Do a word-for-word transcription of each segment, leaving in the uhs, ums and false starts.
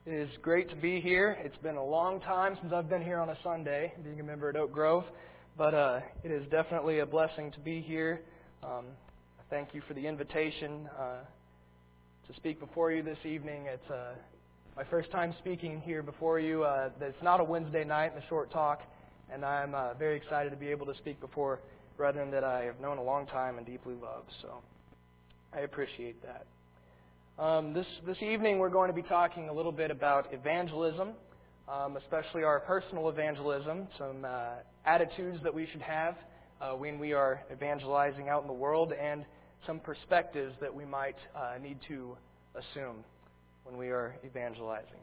It is great to be here. It's been a long time since I've been here on a Sunday, being a member at Oak Grove, but uh, it is definitely a blessing to be here. Um, I thank you for the invitation uh, to speak before you this evening. It's uh, my first time speaking here before you. Uh, it's not a Wednesday night in the short talk, and I'm uh, very excited to be able to speak before brethren that I have known a long time and deeply love. So I appreciate that. Um, this this evening we're going to be talking a little bit about evangelism, um, especially our personal evangelism, some uh, attitudes that we should have uh, when we are evangelizing out in the world, and some perspectives that we might uh, need to assume when we are evangelizing.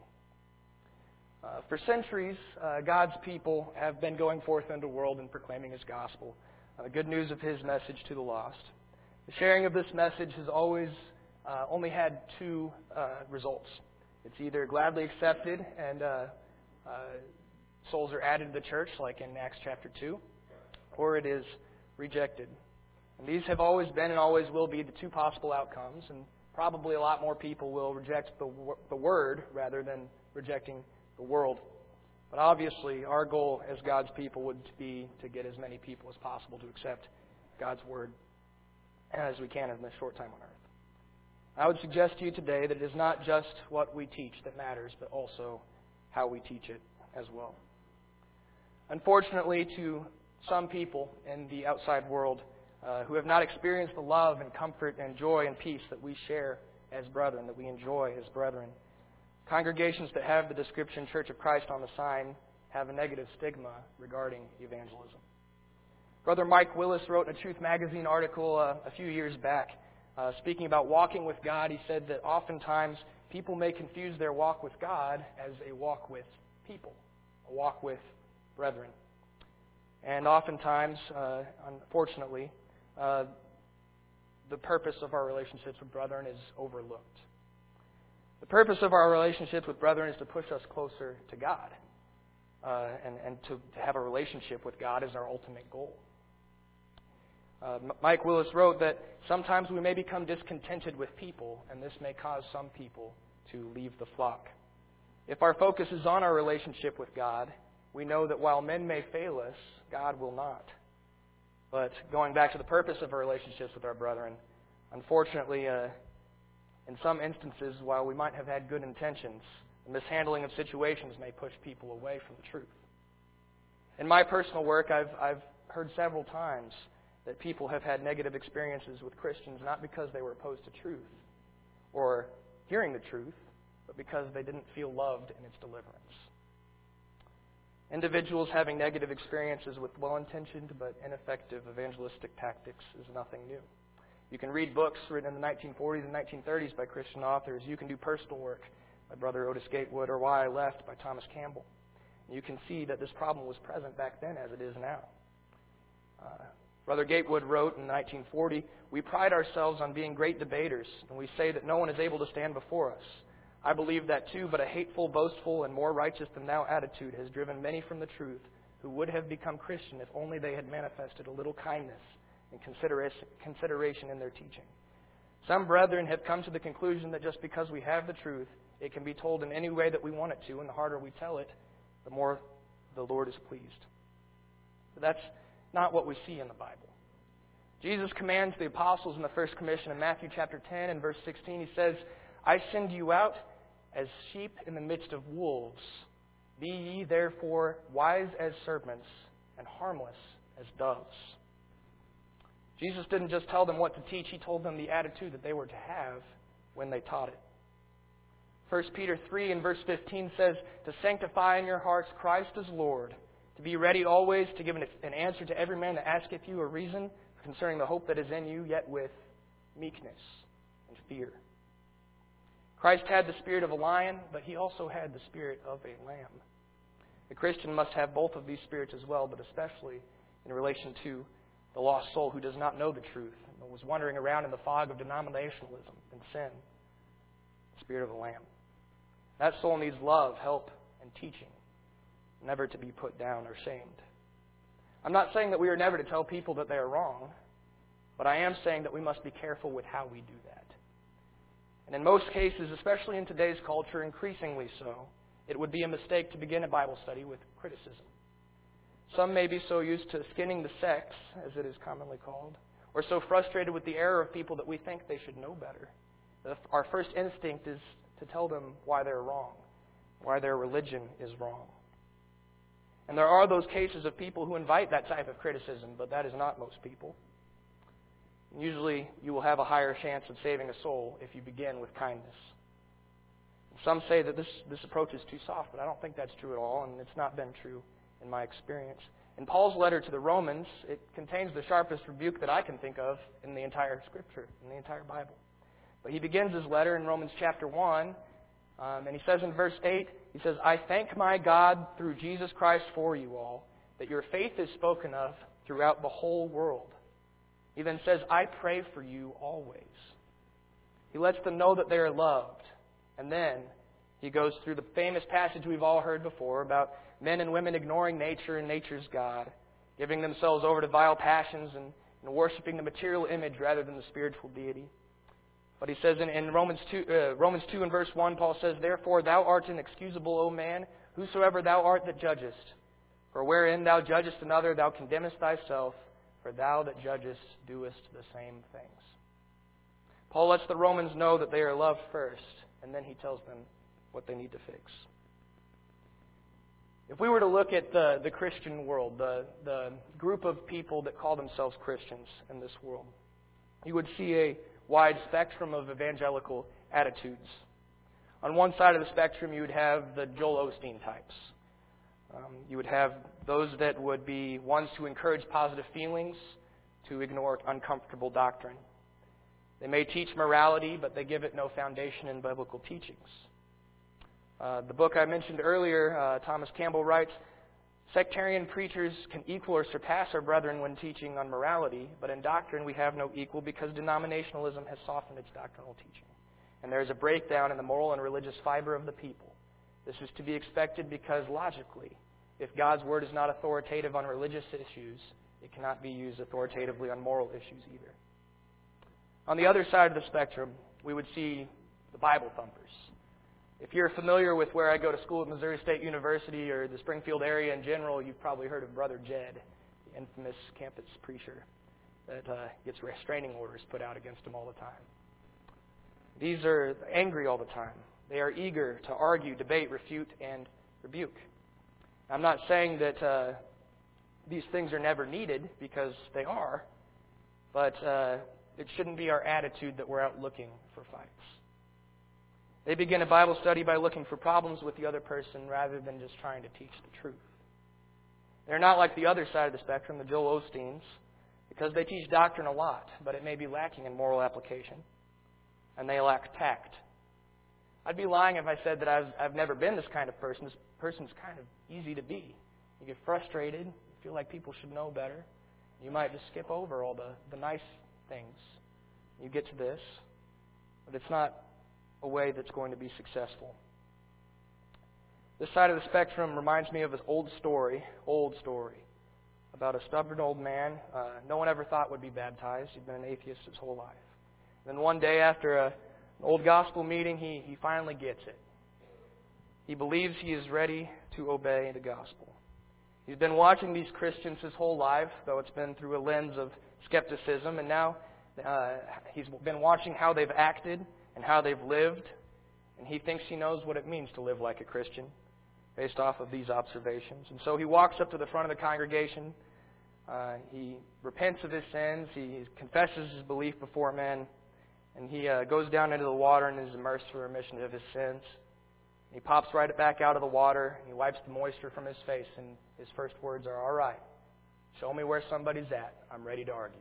Uh, for centuries, uh, God's people have been going forth into the world and proclaiming His gospel, uh, the good news of His message to the lost. The sharing of this message has always Uh, only had two uh, results. It's either gladly accepted and uh, uh, souls are added to the church, like in Acts chapter two, or it is rejected. And these have always been and always will be the two possible outcomes, and probably a lot more people will reject the, the Word rather than rejecting the world. But obviously, our goal as God's people would be to get as many people as possible to accept God's Word as we can in this short time on earth. I would suggest to you today that it is not just what we teach that matters, but also how we teach it as well. Unfortunately, to some people in the outside world uh, who have not experienced the love and comfort and joy and peace that we share as brethren, that we enjoy as brethren, congregations that have the description Church of Christ on the sign have a negative stigma regarding evangelism. Brother Mike Willis wrote in a Truth Magazine article uh, a few years back, Uh, speaking about walking with God, he said that oftentimes people may confuse their walk with God as a walk with people, a walk with brethren. And oftentimes, uh, unfortunately, uh, the purpose of our relationships with brethren is overlooked. The purpose of our relationships with brethren is to push us closer to God, uh, and, and to, to have a relationship with God is our ultimate goal. Uh, Mike Willis wrote that sometimes we may become discontented with people, and this may cause some people to leave the flock. If our focus is on our relationship with God, we know that while men may fail us, God will not. But going back to the purpose of our relationships with our brethren, unfortunately, uh, in some instances, while we might have had good intentions, the mishandling of situations may push people away from the truth. In my personal work, I've, I've heard several times that people have had negative experiences with Christians, not because they were opposed to truth or hearing the truth, but because they didn't feel loved in its deliverance. Individuals having negative experiences with well-intentioned but ineffective evangelistic tactics is nothing new. You can read books written in the nineteen forties and nineteen thirties by Christian authors. You can do personal work by Brother Otis Gatewood or Why I Left by Thomas Campbell. And you can see that this problem was present back then as it is now. Uh, Brother Gatewood wrote in nineteen forty, "We pride ourselves on being great debaters, and we say that no one is able to stand before us. I believe that too, but a hateful, boastful, and more righteous than thou attitude has driven many from the truth who would have become Christian if only they had manifested a little kindness and consideration in their teaching. Some brethren have come to the conclusion that just because we have the truth, it can be told in any way that we want it to, and the harder we tell it, the more the Lord is pleased." But that's not what we see in the Bible. Jesus commands the apostles in the First Commission in Matthew chapter ten and verse sixteen. He says, "I send you out as sheep in the midst of wolves. Be ye therefore wise as serpents and harmless as doves." Jesus didn't just tell them what to teach. He told them the attitude that they were to have when they taught it. First Peter three and verse fifteen says, "To sanctify in your hearts Christ as Lord, to be ready always to give an answer to every man that asketh you a reason concerning the hope that is in you, yet with meekness and fear." Christ had the spirit of a lion, but He also had the spirit of a lamb. The Christian must have both of these spirits as well, but especially in relation to the lost soul who does not know the truth and was wandering around in the fog of denominationalism and sin. The spirit of a lamb. That soul needs love, help, and teaching, never to be put down or shamed. I'm not saying that we are never to tell people that they are wrong, but I am saying that we must be careful with how we do that. And in most cases, especially in today's culture, increasingly so, it would be a mistake to begin a Bible study with criticism. Some may be so used to skinning the sex, as it is commonly called, or so frustrated with the error of people that we think they should know better, that our first instinct is to tell them why they're wrong, why their religion is wrong. And there are those cases of people who invite that type of criticism, but that is not most people. Usually, you will have a higher chance of saving a soul if you begin with kindness. Some say that this, this approach is too soft, but I don't think that's true at all, and it's not been true in my experience. In Paul's letter to the Romans, it contains the sharpest rebuke that I can think of in the entire Scripture, in the entire Bible. But he begins his letter in Romans chapter one, um, and he says in verse eight, he says, "I thank my God through Jesus Christ for you all, that your faith is spoken of throughout the whole world." He then says, "I pray for you always." He lets them know that they are loved. And then he goes through the famous passage we've all heard before about men and women ignoring nature and nature's God, giving themselves over to vile passions and, and worshiping the material image rather than the spiritual deity. But he says in, in Romans two, uh, Romans two and verse one, Paul says, "Therefore thou art inexcusable, O man, whosoever thou art that judgest. For wherein thou judgest another, thou condemnest thyself. For thou that judgest doest the same things." Paul lets the Romans know that they are loved first, and then he tells them what they need to fix. If we were to look at the, the Christian world, the, the group of people that call themselves Christians in this world, you would see a wide spectrum of evangelical attitudes. On one side of the spectrum, you would have the Joel Osteen types. Um, you would have those that would be ones to encourage positive feelings, to ignore uncomfortable doctrine. They may teach morality, but they give it no foundation in biblical teachings. Uh, the book I mentioned earlier, uh, Thomas Campbell writes, "Sectarian preachers can equal or surpass our brethren when teaching on morality, but in doctrine we have no equal because denominationalism has softened its doctrinal teaching. And there is a breakdown in the moral and religious fiber of the people. This is to be expected because, logically, if God's Word is not authoritative on religious issues, it cannot be used authoritatively on moral issues either." On the other side of the spectrum, we would see the Bible thumpers. If you're familiar with where I go to school at Missouri State University or the Springfield area in general, you've probably heard of Brother Jed, the infamous campus preacher that uh, gets restraining orders put out against him all the time. These are angry all the time. They are eager to argue, debate, refute, and rebuke. I'm not saying that uh, these things are never needed, because they are, but uh, it shouldn't be our attitude that we're out looking for fights. They begin a Bible study by looking for problems with the other person rather than just trying to teach the truth. They're not like the other side of the spectrum, the Joel Osteens, because they teach doctrine a lot, but it may be lacking in moral application, and they lack tact. I'd be lying if I said that I've, I've never been this kind of person. This person's kind of easy to be. You get frustrated, you feel like people should know better. You might just skip over all the, the nice things. You get to this, but it's not a way that's going to be successful. This side of the spectrum reminds me of this old story, old story, about a stubborn old man uh, no one ever thought would be baptized. He'd been an atheist his whole life. And then one day after a, an old gospel meeting, he, he finally gets it. He believes he is ready to obey the gospel. He's been watching these Christians his whole life, though it's been through a lens of skepticism, and now uh, he's been watching how they've acted and how they've lived, and he thinks he knows what it means to live like a Christian based off of these observations. And so he walks up to the front of the congregation. Uh, he repents of his sins. He confesses his belief before men, and he uh, goes down into the water and is immersed for remission of his sins. He pops right back out of the water, and he wipes the moisture from his face, and his first words are, "All right, show me where somebody's at. I'm ready to argue."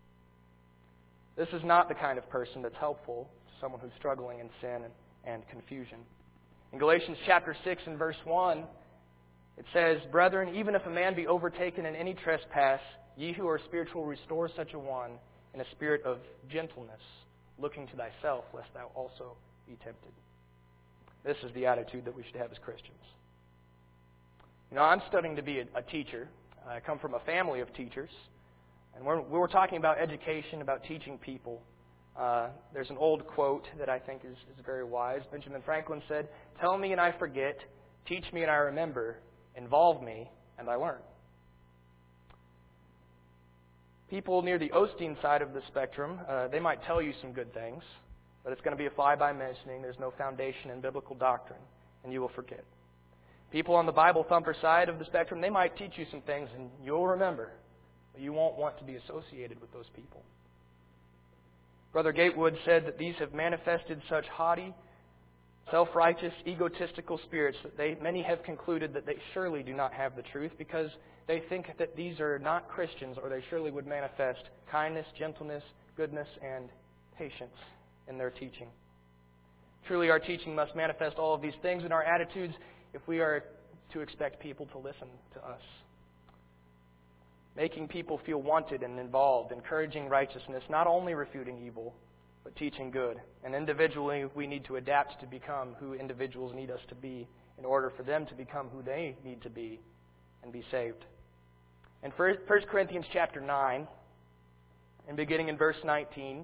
This is not the kind of person that's helpful to someone who's struggling in sin and, and confusion. In Galatians chapter six and verse one, it says, "Brethren, even if a man be overtaken in any trespass, ye who are spiritual restore such a one in a spirit of gentleness, looking to thyself, lest thou also be tempted." This is the attitude that we should have as Christians. You know, I'm studying to be a, a teacher. I come from a family of teachers. And we're, we're talking about education, about teaching people. Uh, there's an old quote that I think is, is very wise. Benjamin Franklin said, "Tell me and I forget, teach me and I remember, involve me and I learn." People near the Osteen side of the spectrum, uh, they might tell you some good things, but it's going to be a fly-by mentioning. There's no foundation in biblical doctrine, and you will forget. People on the Bible thumper side of the spectrum, they might teach you some things, and you'll remember, but you won't want to be associated with those people. Brother Gatewood said that these have manifested such haughty, self-righteous, egotistical spirits that they, many have concluded that they surely do not have the truth because they think that these are not Christians, or they surely would manifest kindness, gentleness, goodness, and patience in their teaching. Truly, our teaching must manifest all of these things in our attitudes if we are to expect people to listen to us. Making people feel wanted and involved, encouraging righteousness, not only refuting evil, but teaching good. And individually, we need to adapt to become who individuals need us to be in order for them to become who they need to be and be saved. In First Corinthians chapter nine, and beginning in verse nineteen,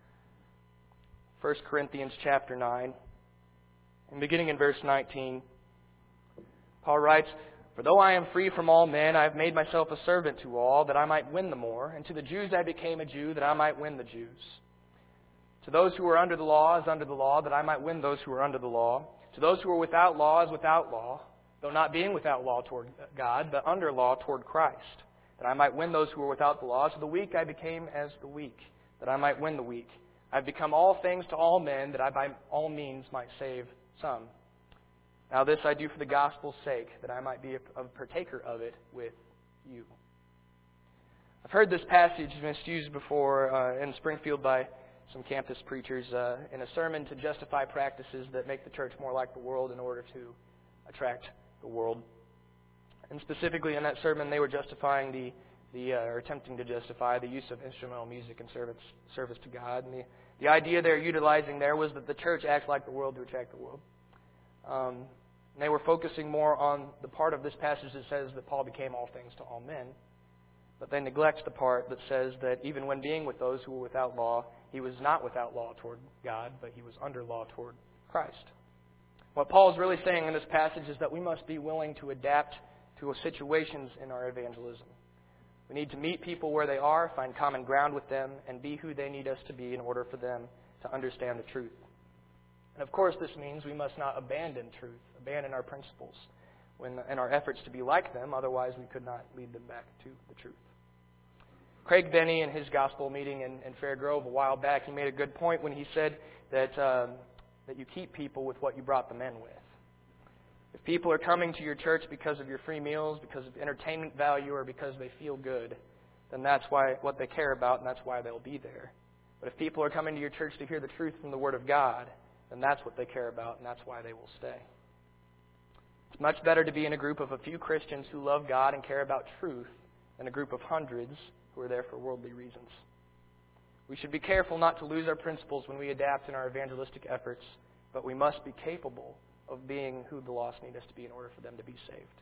First Corinthians chapter nine, and beginning in verse nineteen, Paul writes, "For though I am free from all men, I have made myself a servant to all, that I might win the more. And to the Jews I became a Jew, that I might win the Jews. To those who are under the law as under the law, that I might win those who are under the law. To those who are without law as without law, though not being without law toward God, but under law toward Christ, that I might win those who are without the law. To the weak I became as the weak, that I might win the weak. I have become all things to all men, that I by all means might save some. Now this I do for the gospel's sake, that I might be a partaker of it with you." I've heard this passage misused before uh, in Springfield by some campus preachers uh, in a sermon to justify practices that make the church more like the world in order to attract the world. And specifically in that sermon, they were justifying the, the uh, or attempting to justify the use of instrumental music in service, service to God. And the, the idea they're utilizing there was that the church acts like the world to attract the world. Um, and they were focusing more on the part of this passage that says that Paul became all things to all men. But they neglect the part that says that even when being with those who were without law, he was not without law toward God, but he was under law toward Christ. What Paul is really saying in this passage is that we must be willing to adapt to situations in our evangelism. We need to meet people where they are, find common ground with them, and be who they need us to be in order for them to understand the truth. And of course, this means we must not abandon truth, abandon our principles when, in our efforts to be like them. Otherwise, we could not lead them back to the truth. Craig Benny, in his gospel meeting in, in Fair Grove a while back, he made a good point when he said that um, that you keep people with what you brought them in with. If people are coming to your church because of your free meals, because of entertainment value, or because they feel good, then that's why what they care about, and that's why they'll be there. But if people are coming to your church to hear the truth from the Word of God, then that's what they care about, and that's why they will stay. It's much better to be in a group of a few Christians who love God and care about truth than a group of hundreds who are there for worldly reasons. We should be careful not to lose our principles when we adapt in our evangelistic efforts, but we must be capable of being who the lost need us to be in order for them to be saved.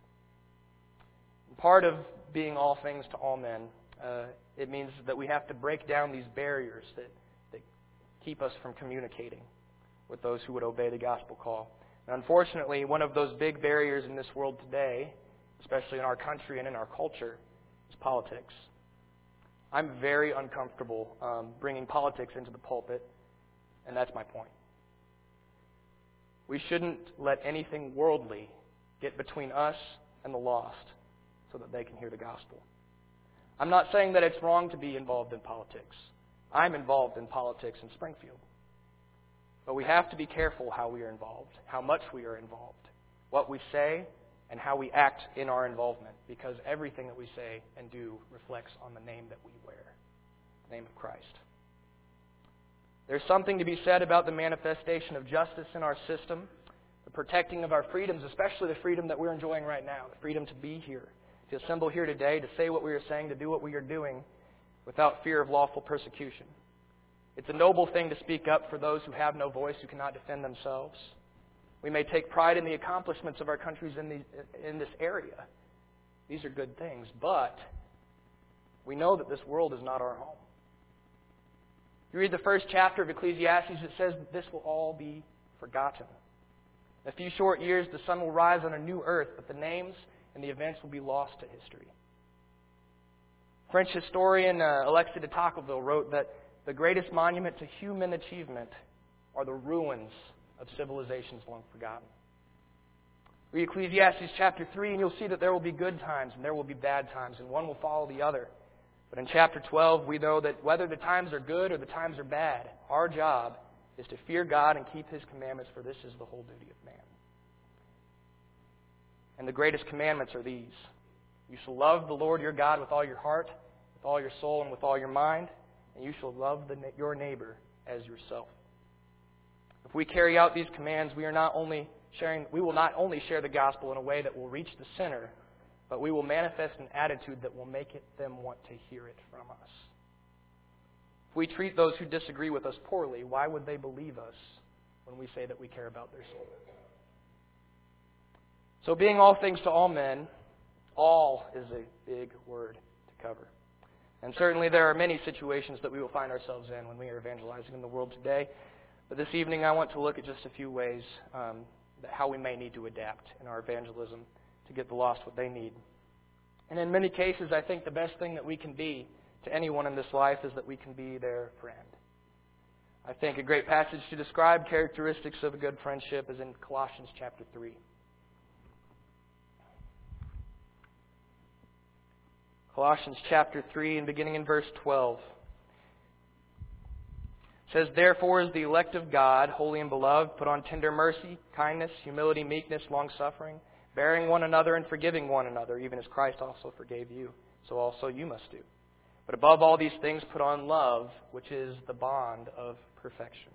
And part of being all things to all men, uh, it means that we have to break down these barriers that, that keep us from communicating with those who would obey the gospel call. And unfortunately, one of those big barriers in this world today, especially in our country and in our culture, is politics. I'm very uncomfortable um, bringing politics into the pulpit, and that's my point. We shouldn't let anything worldly get between us and the lost so that they can hear the gospel. I'm not saying that it's wrong to be involved in politics. I'm involved in politics in Springfield. But we have to be careful how we are involved, how much we are involved, what we say, and how we act in our involvement, because everything that we say and do reflects on the name that we wear, the name of Christ. There's something to be said about the manifestation of justice in our system, the protecting of our freedoms, especially the freedom that we're enjoying right now, the freedom to be here, to assemble here today, to say what we are saying, to do what we are doing without fear of lawful persecution. It's a noble thing to speak up for those who have no voice, who cannot defend themselves. We may take pride in the accomplishments of our countries in, the, in this area. These are good things, but we know that this world is not our home. You read the first chapter of Ecclesiastes, it says that this will all be forgotten. In a few short years, the sun will rise on a new earth, but the names and the events will be lost to history. French historian uh, Alexis de Tocqueville wrote that the greatest monument to human achievement are the ruins of civilizations long forgotten. Read Ecclesiastes chapter three, and you'll see that there will be good times and there will be bad times, and one will follow the other. But in chapter twelve, we know that whether the times are good or the times are bad, our job is to fear God and keep His commandments, for this is the whole duty of man. And the greatest commandments are these. You shall love the Lord your God with all your heart, with all your soul, and with all your mind, and you shall love the, your neighbor as yourself. If we carry out these commands, we are not only sharing, we will not only share the gospel in a way that will reach the sinner, but we will manifest an attitude that will make it, them want to hear it from us. If we treat those who disagree with us poorly, why would they believe us when we say that we care about their soul? So being all things to all men, all is a big word to cover. And certainly there are many situations that we will find ourselves in when we are evangelizing in the world today. But this evening I want to look at just a few ways um, that how we may need to adapt in our evangelism to get the lost what they need. And in many cases, I think the best thing that we can be to anyone in this life is that we can be their friend. I think a great passage to describe characteristics of a good friendship is in Colossians chapter three. Colossians chapter three, and beginning in verse twelve. It says, "Therefore, as the elect of God, holy and beloved, put on tender mercy, kindness, humility, meekness, long-suffering, bearing one another and forgiving one another, even as Christ also forgave you, so also you must do. But above all these things, put on love, which is the bond of perfection."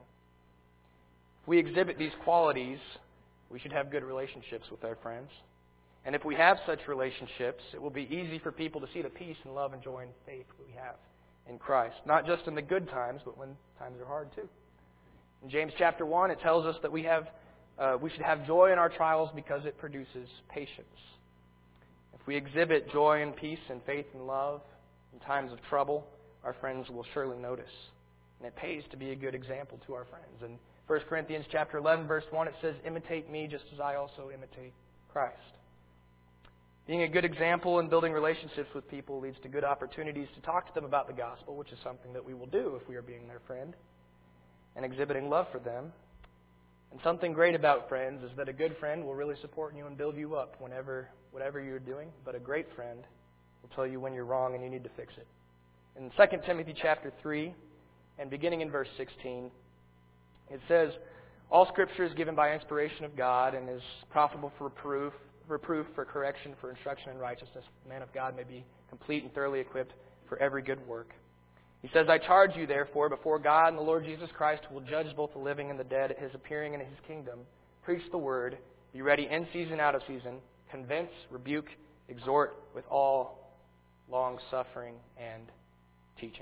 If we exhibit these qualities, we should have good relationships with our friends. And if we have such relationships, it will be easy for people to see the peace and love and joy and faith that we have in Christ. Not just in the good times, but when times are hard too. In James chapter one, it tells us that we have uh, we should have joy in our trials because it produces patience. If we exhibit joy and peace and faith and love in times of trouble, our friends will surely notice. And it pays to be a good example to our friends. In First Corinthians chapter eleven, verse one, it says, "Imitate me just as I also imitate Christ." Being a good example and building relationships with people leads to good opportunities to talk to them about the gospel, which is something that we will do if we are being their friend, and exhibiting love for them. And something great about friends is that a good friend will really support you and build you up whenever, whatever you're doing, but a great friend will tell you when you're wrong and you need to fix it. In Second Timothy chapter three, and beginning in verse sixteen, it says, "All Scripture is given by inspiration of God and is profitable for reproof, reproof, for correction, for instruction in righteousness. The man of God may be complete and thoroughly equipped for every good work." He says, "I charge you, therefore, before God and the Lord Jesus Christ, who will judge both the living and the dead at His appearing in His kingdom, preach the word, be ready in season, out of season, convince, rebuke, exhort with all long-suffering and teaching."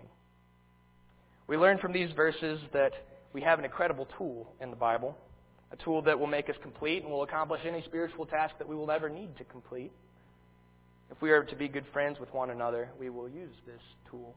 We learn from these verses that we have an incredible tool in the Bible, a tool that will make us complete and will accomplish any spiritual task that we will ever need to complete. If we are to be good friends with one another, we will use this tool.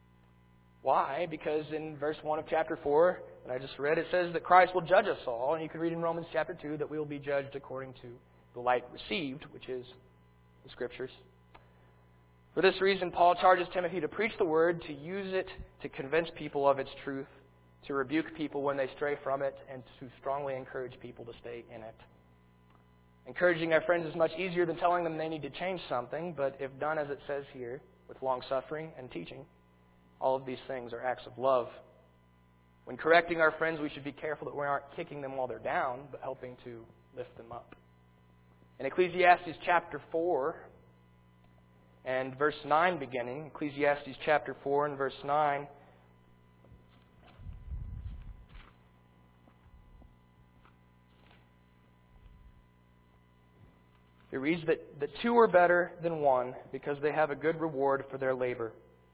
Why? Because in verse one of chapter four that I just read, it says that Christ will judge us all. And you can read in Romans chapter two that we will be judged according to the light received, which is the Scriptures. For this reason, Paul charges Timothy to preach the word, to use it to convince people of its truth, to rebuke people when they stray from it, and to strongly encourage people to stay in it. Encouraging our friends is much easier than telling them they need to change something, but if done as it says here, with long-suffering and teaching, all of these things are acts of love. When correcting our friends, we should be careful that we aren't kicking them while they're down, but helping to lift them up. In Ecclesiastes chapter four and verse nine beginning, Ecclesiastes chapter four and verse nine, it reads that the two are better than one because they have a good reward for their labor.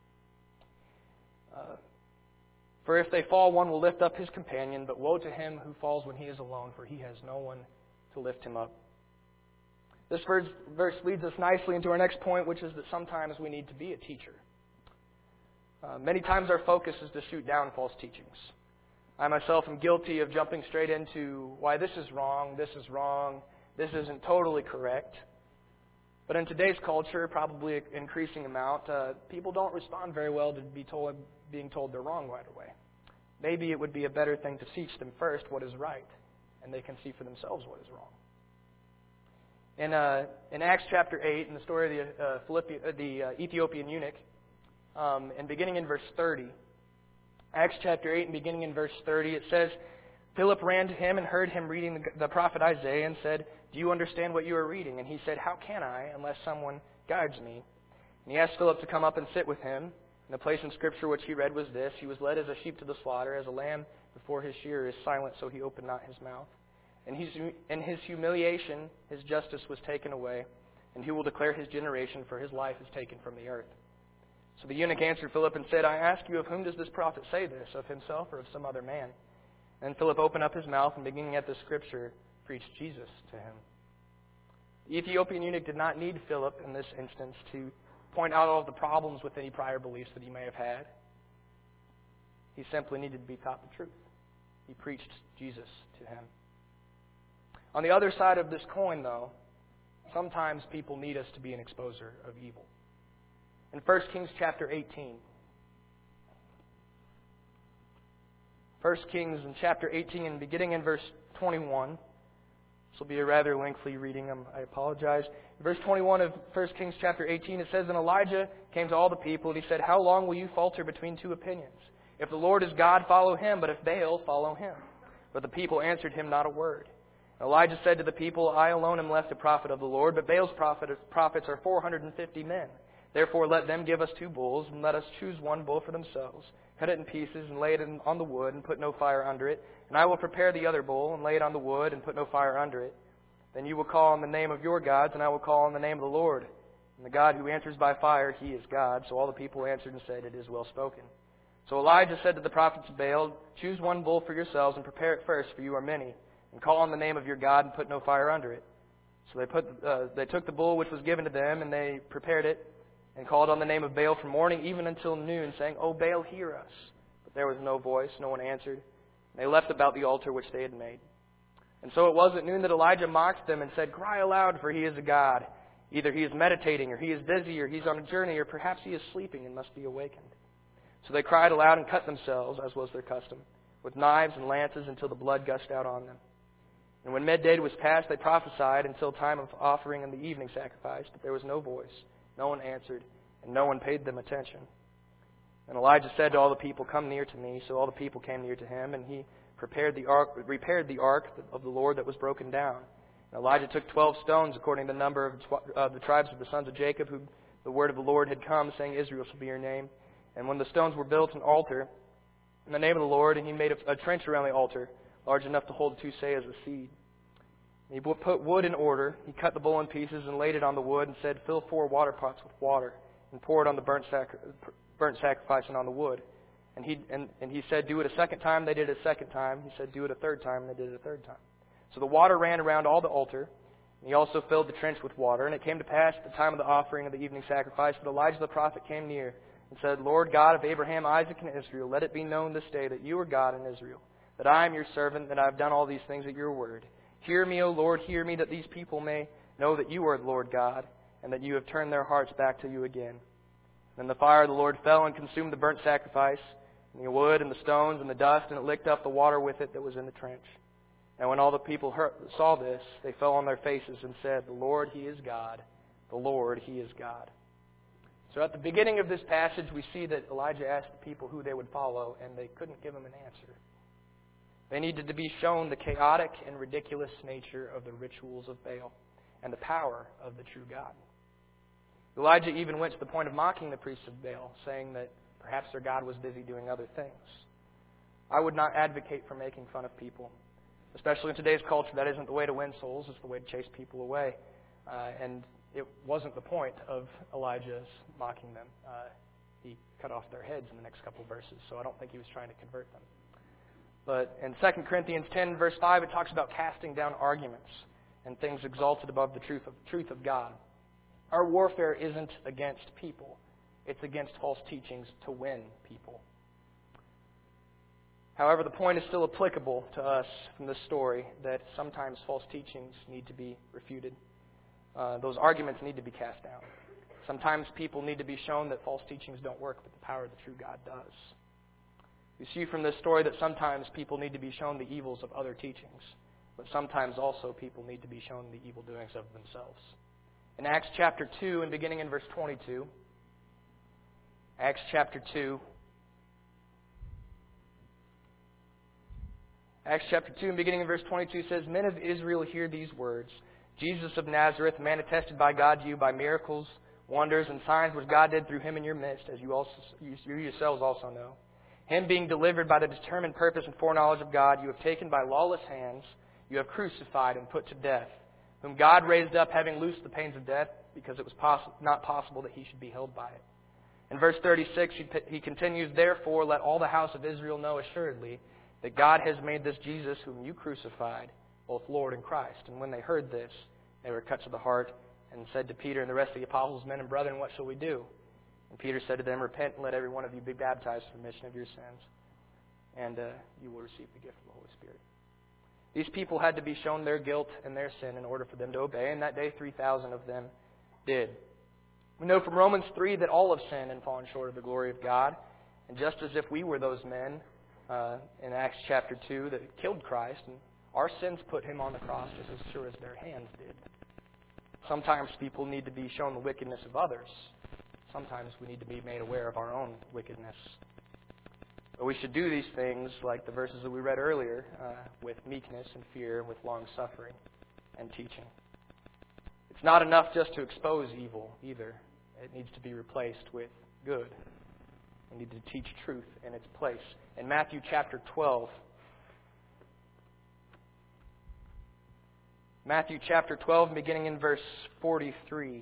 Uh, for if they fall, one will lift up his companion, but woe to him who falls when he is alone, for he has no one to lift him up. This verse, verse leads us nicely into our next point, which is that sometimes we need to be a teacher. Uh, many times our focus is to shoot down false teachings. I myself am guilty of jumping straight into why this is wrong, this is wrong, this isn't totally correct. But in today's culture, probably an increasing amount, uh, people don't respond very well to be told, being told they're wrong right away. Maybe it would be a better thing to teach them first what is right, and they can see for themselves what is wrong. In, uh, in Acts chapter eight, in the story of the, uh, Philippi- uh, the uh, Ethiopian eunuch, um, and beginning in verse thirty, Acts chapter eight and beginning in verse thirty, it says, Philip ran to him and heard him reading the, the prophet Isaiah and said, "Do you understand what you are reading?" And he said, "How can I, unless someone guides me?" And he asked Philip to come up and sit with him. And the place in Scripture which he read was this: He was led as a sheep to the slaughter, as a lamb before his shearer is silent, so he opened not his mouth. And his, in his humiliation, his justice was taken away, and he will declare his generation, for his life is taken from the earth. So the eunuch answered Philip and said, "I ask you, of whom does this prophet say this, of himself or of some other man?" And Philip opened up his mouth, and beginning at the Scripture, preached Jesus to him. The Ethiopian eunuch did not need Philip in this instance to point out all of the problems with any prior beliefs that he may have had. He simply needed to be taught the truth. He preached Jesus to him. On the other side of this coin, though, sometimes people need us to be an exposer of evil. In First Kings chapter eighteen, First Kings in chapter eighteen, and beginning in verse twenty-one, this will be a rather lengthy reading, I apologize. In verse twenty-one of First Kings chapter eighteen, it says, "And Elijah came to all the people, and he said, 'How long will you falter between two opinions? If the Lord is God, follow him, but if Baal, follow him.' But the people answered him not a word. And Elijah said to the people, 'I alone am left a prophet of the Lord, but Baal's prophet, prophets are four hundred fifty men. Therefore let them give us two bulls, and let us choose one bull for themselves. Cut it in pieces, and lay it on the wood, and put no fire under it. And I will prepare the other bull, and lay it on the wood, and put no fire under it. Then you will call on the name of your gods, and I will call on the name of the Lord. And the God who answers by fire, he is God.' So all the people answered and said, 'It is well spoken.' So Elijah said to the prophets of Baal, 'Choose one bull for yourselves, and prepare it first, for you are many. And call on the name of your God, and put no fire under it.' So they put uh, they took the bull which was given to them, and they prepared it, and called on the name of Baal from morning even until noon, saying, 'O Baal, hear us.' But there was no voice, no one answered. And they left about the altar which they had made. And so it was at noon that Elijah mocked them and said, 'Cry aloud, for he is a god. Either he is meditating, or he is busy, or he is on a journey, or perhaps he is sleeping and must be awakened.' So they cried aloud and cut themselves, as was their custom, with knives and lances until the blood gushed out on them. And when midday was past, they prophesied until time of offering and the evening sacrifice, but there was no voice, no one answered, and no one paid them attention. And Elijah said to all the people, 'Come near to me.' So all the people came near to him, and he prepared the ark, repaired the ark of the Lord that was broken down. And Elijah took twelve stones, according to the number of uh, the tribes of the sons of Jacob, who the word of the Lord had come, saying, 'Israel shall be your name.' And when the stones were built, an altar in the name of the Lord, and he made a, a trench around the altar, large enough to hold two seahs of seed. And he put wood in order. He cut the bull in pieces and laid it on the wood, and said, 'Fill four water pots with water, and pour it on the burnt, sacri- burnt sacrifice and on the wood.' And he and, and he said, 'Do it a second time.' They did it a second time. He said, 'Do it a third time.' And they did it a third time. So the water ran around all the altar. And he also filled the trench with water. And it came to pass at the time of the offering of the evening sacrifice that Elijah the prophet came near and said, 'Lord God of Abraham, Isaac, and Israel, let it be known this day that you are God in Israel, that I am your servant, that I have done all these things at your word. Hear me, O Lord, hear me, that these people may know that you are the Lord God, and that you have turned their hearts back to you again.' Then the fire of the Lord fell and consumed the burnt sacrifice, and the wood, and the stones, and the dust, and it licked up the water with it that was in the trench. And when all the people heard, saw this, they fell on their faces and said, 'The Lord, He is God. The Lord, He is God.'" So at the beginning of this passage, we see that Elijah asked the people who they would follow, and they couldn't give him an answer. They needed to be shown the chaotic and ridiculous nature of the rituals of Baal and the power of the true God. Elijah even went to the point of mocking the priests of Baal, saying that perhaps their God was busy doing other things. I would not advocate for making fun of people. Especially in today's culture, that isn't the way to win souls, it's the way to chase people away. Uh, and it wasn't the point of Elijah's mocking them. Uh, he cut off their heads in the next couple of verses, so I don't think he was trying to convert them. But in Second Corinthians ten, verse five, it talks about casting down arguments and things exalted above the truth of, truth of God. Our warfare isn't against people. It's against false teachings to win people. However, the point is still applicable to us from this story that sometimes false teachings need to be refuted. Uh, those arguments need to be cast down. Sometimes people need to be shown that false teachings don't work, but the power of the true God does. We see from this story that sometimes people need to be shown the evils of other teachings, but sometimes also people need to be shown the evil doings of themselves. In Acts chapter two, and beginning in verse twenty-two, Acts chapter two, Acts chapter two, and beginning in verse twenty-two says, "Men of Israel, hear these words. Jesus of Nazareth, a man attested by God to you by miracles, wonders, and signs which God did through him in your midst, as you, also, you yourselves also know. Him being delivered by the determined purpose and foreknowledge of God, you have taken by lawless hands, you have crucified and put to death, whom God raised up, having loosed the pains of death, because it was poss- not possible that he should be held by it." In verse thirty-six, he, he continues, "Therefore let all the house of Israel know assuredly that God has made this Jesus, whom you crucified, both Lord and Christ." And when they heard this, they were cut to the heart and said to Peter and the rest of the apostles, "Men and brethren, what shall we do?" And Peter said to them, "Repent and let every one of you be baptized for the remission of your sins, and uh, you will receive the gift of the Holy Spirit." These people had to be shown their guilt and their sin in order for them to obey, and that day three thousand of them did. We know from Romans three that all have sinned and fallen short of the glory of God, and just as if we were those men uh, in Acts chapter two that killed Christ, and our sins put him on the cross just as sure as their hands did. Sometimes people need to be shown the wickedness of others. Sometimes we need to be made aware of our own wickedness. But we should do these things, like the verses that we read earlier, uh, with meekness and fear, with long-suffering and teaching. It's not enough just to expose evil, either. It needs to be replaced with good. We need to teach truth in its place. In Matthew chapter twelve, Matthew chapter twelve, beginning in verse forty-three.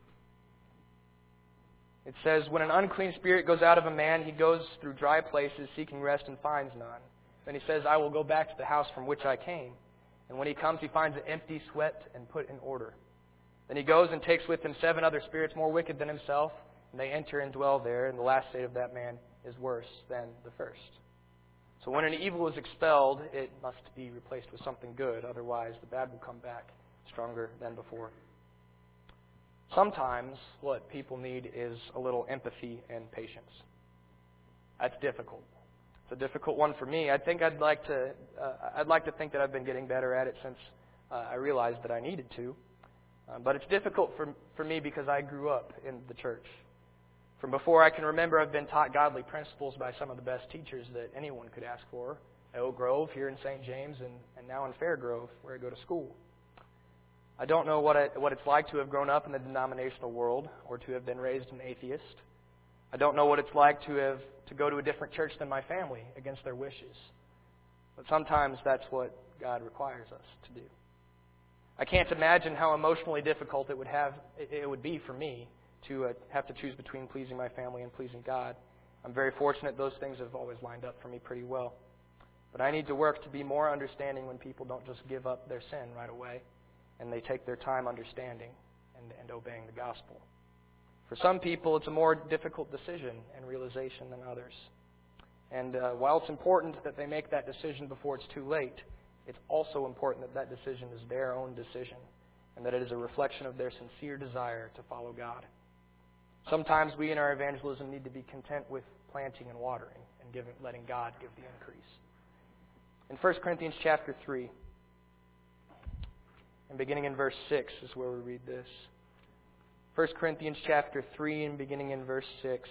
It says, "When an unclean spirit goes out of a man, he goes through dry places, seeking rest, and finds none. Then he says, 'I will go back to the house from which I came.' And when he comes, he finds it empty, swept, and put in order. Then he goes and takes with him seven other spirits more wicked than himself, and they enter and dwell there, and the last state of that man is worse than the first." So when an evil is expelled, it must be replaced with something good. Otherwise, the bad will come back stronger than before. Sometimes what people need is a little empathy and patience. That's difficult. It's a difficult one for me. I think I'd like to. Uh, I'd like to think that I've been getting better at it since uh, I realized that I needed to. Uh, but it's difficult for for me because I grew up in the church. From before I can remember, I've been taught godly principles by some of the best teachers that anyone could ask for. At Oak Grove, here in Saint James, and, and now in Fairgrove, where I go to school. I don't know what, I, what it's like to have grown up in the denominational world or to have been raised an atheist. I don't know what it's like to have to go to a different church than my family against their wishes. But sometimes that's what God requires us to do. I can't imagine how emotionally difficult it would have it would be for me to uh, have to choose between pleasing my family and pleasing God. I'm very fortunate those things have always lined up for me pretty well. But I need to work to be more understanding when people don't just give up their sin right away, and they take their time understanding and, and obeying the gospel. For some people, it's a more difficult decision and realization than others. And uh, while it's important that they make that decision before it's too late, it's also important that that decision is their own decision and that it is a reflection of their sincere desire to follow God. Sometimes we in our evangelism need to be content with planting and watering and giving, letting God give the increase. In First Corinthians chapter three, and beginning in verse six is where we read this. First Corinthians chapter three and beginning in verse six.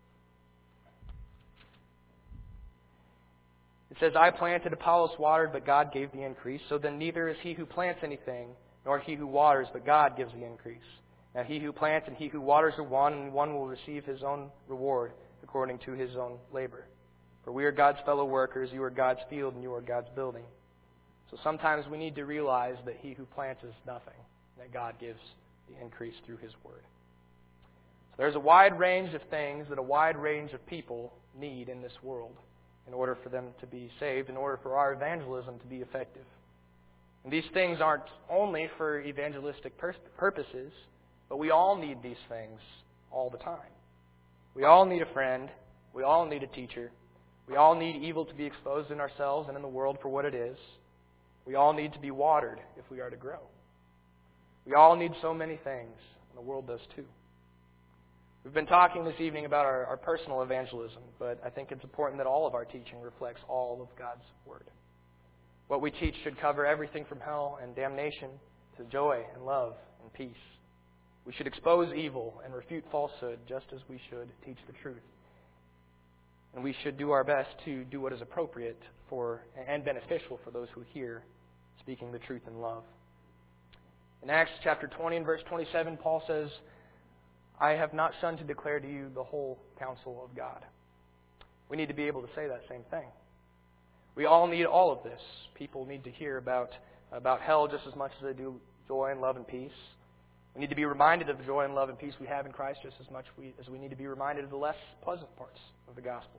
It says, "I planted, Apollos watered, but God gave the increase. So then neither is he who plants anything, nor he who waters, but God gives the increase. Now he who plants and he who waters are one, and one will receive his own reward according to his own labor. For we are God's fellow workers, you are God's field, and you are God's building." So sometimes we need to realize that he who plants is nothing, that God gives the increase through his word. So there's a wide range of things that a wide range of people need in this world in order for them to be saved, in order for our evangelism to be effective. And these things aren't only for evangelistic pur- purposes, but we all need these things all the time. We all need a friend. We all need a teacher. We all need evil to be exposed in ourselves and in the world for what it is. We all need to be watered if we are to grow. We all need so many things, and the world does too. We've been talking this evening about our, our personal evangelism, but I think it's important that all of our teaching reflects all of God's Word. What we teach should cover everything from hell and damnation to joy and love and peace. We should expose evil and refute falsehood just as we should teach the truth. And we should do our best to do what is appropriate for and beneficial for those who hear, speaking the truth in love. In Acts chapter twenty and verse twenty-seven, Paul says, I have not shunned to declare to you the whole counsel of God. We need to be able to say that same thing. We all need all of this. People need to hear about, about hell just as much as they do joy and love and peace. We need to be reminded of the joy and love and peace we have in Christ just as much we, as we need to be reminded of the less pleasant parts of the gospel.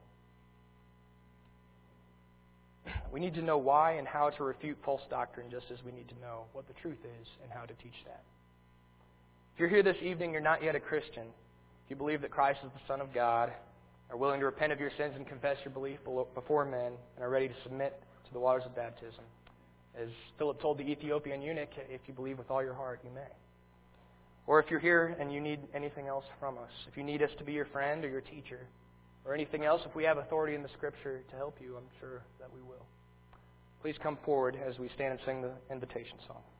We need to know why and how to refute false doctrine just as we need to know what the truth is and how to teach that. If you're here this evening, you're not yet a Christian. If you believe that Christ is the Son of God, are willing to repent of your sins and confess your belief before men, and are ready to submit to the waters of baptism, as Philip told the Ethiopian eunuch, if you believe with all your heart, you may. Or if you're here and you need anything else from us, if you need us to be your friend or your teacher, or anything else, if we have authority in the Scripture to help you, I'm sure that we will. Please come forward as we stand and sing the invitation song.